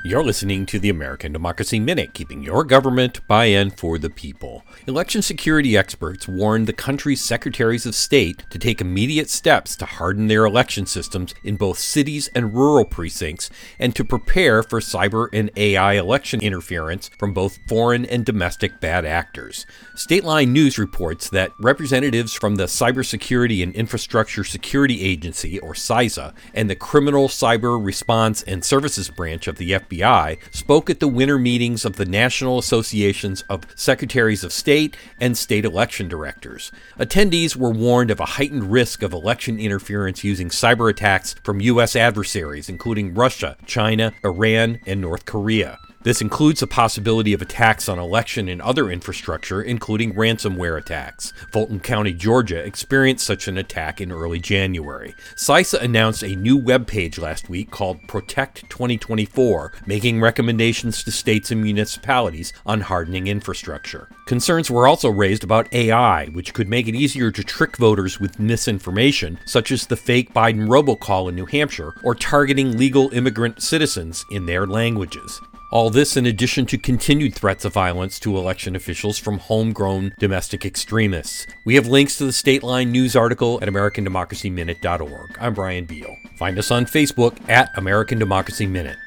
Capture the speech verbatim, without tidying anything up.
You're listening to the American Democracy Minute, keeping your government by and for the people. Election security experts warned the country's secretaries of state to take immediate steps to harden their election systems in both cities and rural precincts and to prepare for cyber and A I election interference from both foreign and domestic bad actors. Stateline News reports that representatives from the Cybersecurity and Infrastructure Security Agency, or CISA, and the Criminal Cyber Response and Services Branch of the F B I spoke at the winter meetings of the National Associations of Secretaries of State and State Election Directors. Attendees were warned of a heightened risk of election interference using cyber attacks from U S adversaries, including Russia, China, Iran, and North Korea. This includes the possibility of attacks on election and other infrastructure, including ransomware attacks. Fulton County, Georgia experienced such an attack in early January. CISA announced a new webpage last week called Protect twenty twenty-four, making recommendations to states and municipalities on hardening infrastructure. Concerns were also raised about A I, which could make it easier to trick voters with misinformation, such as the fake Biden robocall in New Hampshire or targeting legal immigrant citizens in their languages. All this in addition to continued threats of violence to election officials from homegrown domestic extremists. We have links to the Stateline News article at American Democracy Minute dot org. I'm Brian Beal. Find us on Facebook at American Democracy Minute.